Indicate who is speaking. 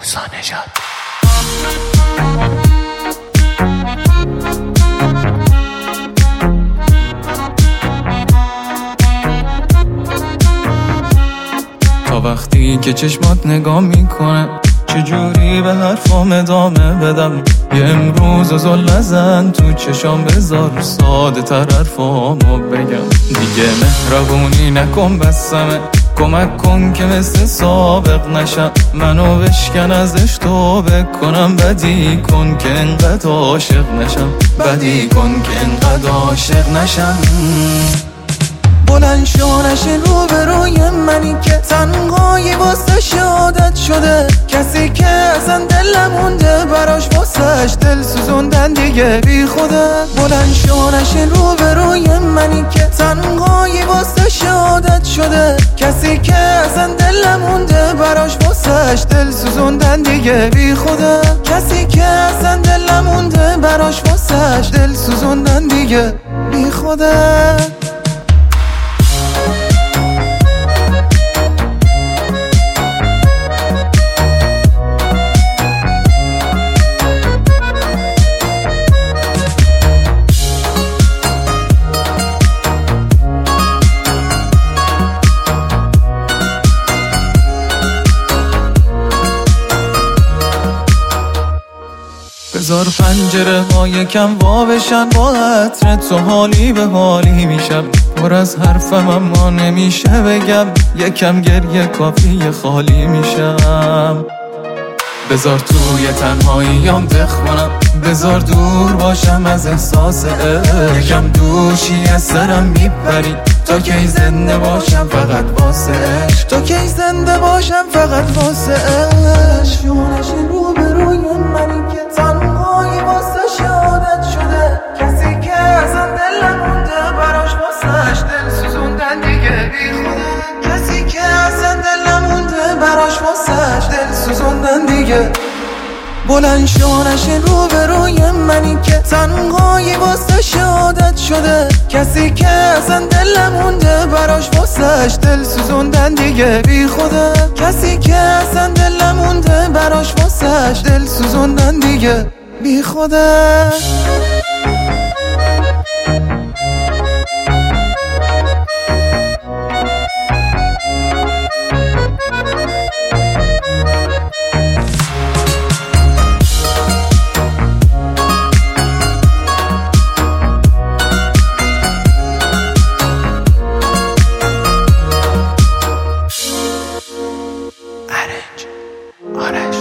Speaker 1: موسی نژاد.
Speaker 2: تا وقتی که چشمات نگاه میکنه چجوری به حرفام ادامه بدم؟ یه امروز و زل نزن تو چشام، بذار ساده تر حرفامو بگم. دیگه مهربونی نکن بسمه، کمک کن که مثل سابق نشم. منو بشکن ازش توبه کنم، بدی کن که انقدر عاشق نشم. بدی کن که انقدر عاشق نشم. بلند شو نشه رو به روی منی که تنهایی واسه شادت شده. کسی که اصلا دلم مونده براش واسهش دل سوزوندن دیگه بی خوده. بلند شو نشه رو به روی منی که تنهایی واسه شادت شده. کسی که اصلا دلم مونده براش واسهش دل سوزوندن دیگه بی خوده. کسی که اصلا دلم مونده براش واسهش دل سوزوندن دیگه بی خوده. بذار پنجره ها یکم وا بشن، با عطر تو حالی به حالی میشم. پر از حرفم اما نمیشه بگم، یکم گریه کافی خالی میشم. بذار توی تنهاییام بخونم، بذار دور باشم از احساس عشق. یکم دوشی از سرم میپری، تا کی زنده باشم فقط واسه عشق. تا کی زنده باشم فقط واسه عشق. شونشی رو به روی منی که تنهایی واسه شادت شده. کسی که اصلا دلم مونده براش واسهش دل سوزوندن دیگه بی خوده. کسی که اصلا دلم مونده براش واسهش دل سوزوندن دیگه. بلند شو نشه رو به روی منی که تنهایی واسه شادت شده. کسی که اصلا دلم مونده براش واسهش دل سوزوندن دیگه بی خوده. کسی که اصلا دلم مونده براش واسهش دل سوزوندن دیگه بی خوده.
Speaker 1: آره